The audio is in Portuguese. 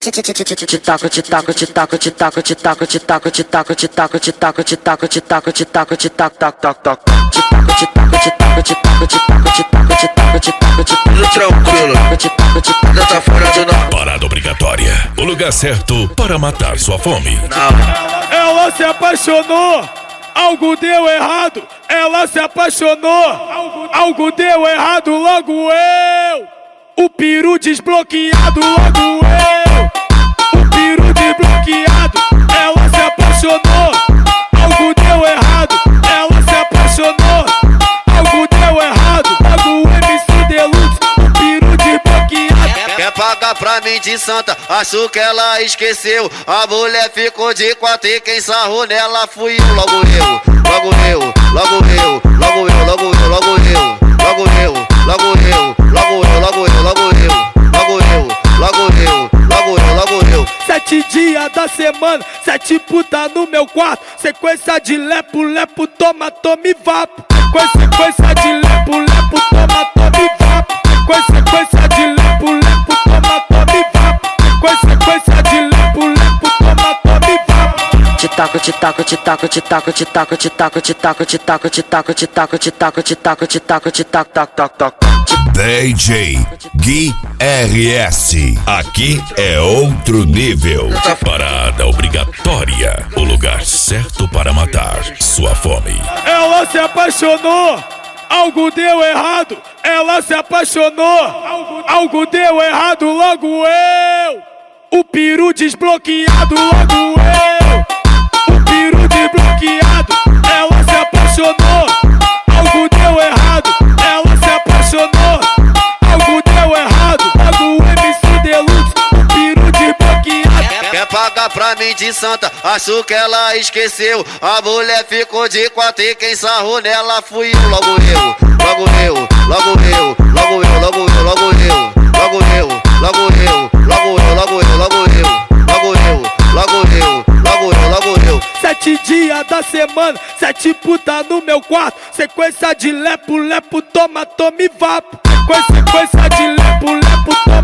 Parada obrigatória. O lugar certo para matar sua fome. Ela se apaixonou, algo deu errado. Ela se apaixonou, algo deu errado. Logo eu, o peru desbloqueado. Logo eu, o peru desbloqueado. Ela se apaixonou, algo deu errado. Ela se apaixonou, algo deu errado. Logo o MC Deluxe, o peru desbloqueado. Quer pagar pra mim de santa, acho que ela esqueceu. A mulher ficou de quatro e quem sarrou nela fui eu. Logo eu, logo eu, logo eu, logo eu, logo eu, logo eu, logo eu, logo eu, logo eu, logo eu, logo eu, logo eu, logo eu, logo eu, logo eu. 7 dias da semana, 7 puta no meu quarto. Sequência de lepo, lepo, toma, tome vapo. Sequência de lepo, lepo, toma, tome vapo. Sequência de lepo, lepo, toma, tome vapo. Sequência de lepo, lepo, toma, tome vapo. Te taco, te taco, te taco, te taco, te taco, te taco, te taco, te taco, te taco, te taco, te taco, te taco, te taco, te taco, tac, tac, tac. DJ Gui RS. Aqui é outro nível. Parada obrigatória. O lugar certo para matar sua fome. Ela se apaixonou, algo deu errado. Ela se apaixonou, algo deu errado. Logo eu, o peru desbloqueado. Logo eu, o peru desbloqueado. Ela se apaixonou, algo deu errado. Ela se apaixonou, algo deu errado. Logo o MC Deluxe, o peru desbloqueado. Quer pagar pra mim de santa, acho que ela esqueceu. A mulher ficou de quatro e quem sarrou nela fui eu. Logo eu, logo eu, logo eu, logo eu, logo eu, logo eu, logo eu, logo eu, logo eu, logo eu, logo eu, logo eu, logo eu, logo eu, logo eu. 7 dias da semana, 7 puta no meu quarto. Sequência de lepo, lepo, toma, tome vapo. Sequência de lepo, lepo, toma.